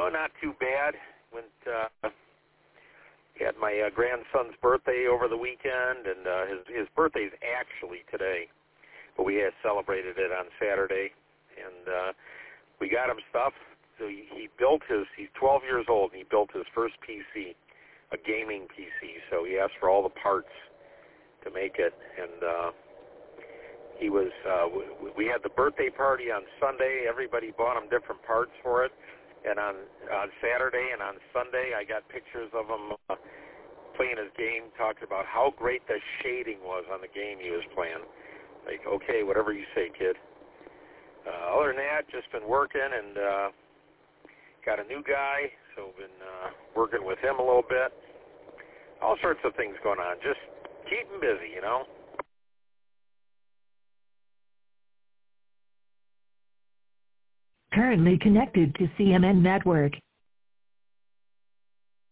Oh, not too bad. Went had my grandson's birthday over the weekend, and his birthday's actually today, but we had celebrated it on Saturday, and we got him stuff. So he built he's 12 years old, and he built his first PC, a gaming PC. So he asked for all the parts to make it, and we had the birthday party on Sunday. Everybody bought him different parts for it. And on Saturday and on Sunday, I got pictures of him playing his game, talking about how great the shading was on the game he was playing. Like, okay, whatever you say, kid. Other than that, just been working and got a new guy, so been working with him a little bit. All sorts of things going on. Just keep him busy, you know. Currently connected to CMN Network.